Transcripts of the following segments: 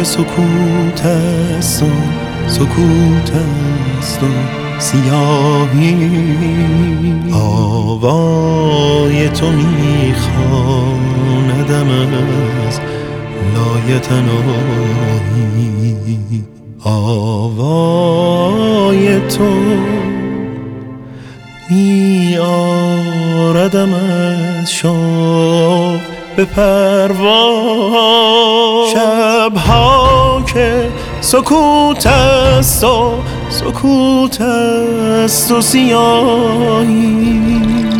سکوت است و سکوت است و سیاهی، آوای تو میخواندم از لای تنهایی، آوای تو می آردم از شوق به پرواز، شبها که سکوت است و سکوت است و سیاهی.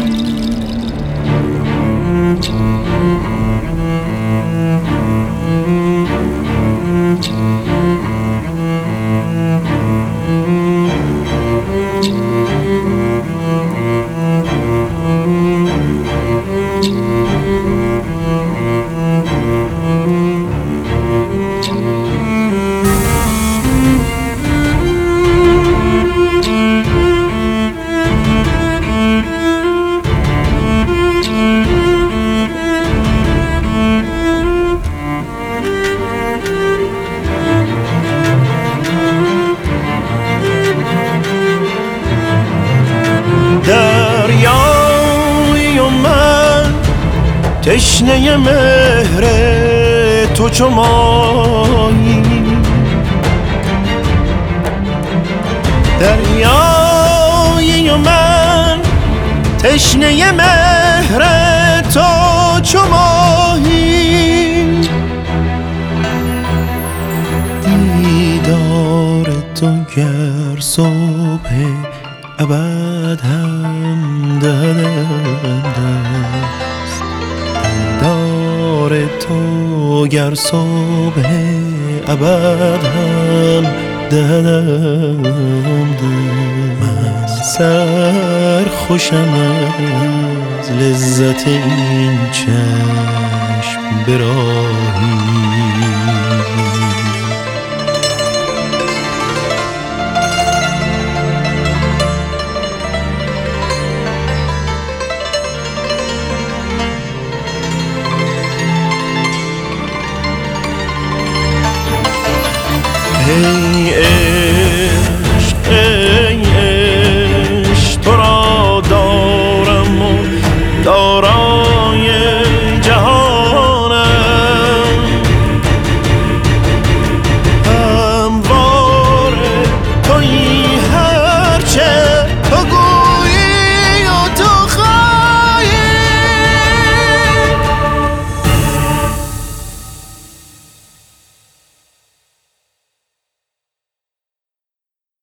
دریایی و من تشنه مهر تو چو ماهی، دریایی و من تشنه مهر تو چو ماهی، دیدار تو گر صبح ابد هم دهد است، دیدار تو گر صبح ابد هم دهد، من سرخوشم از لذت این چشم برا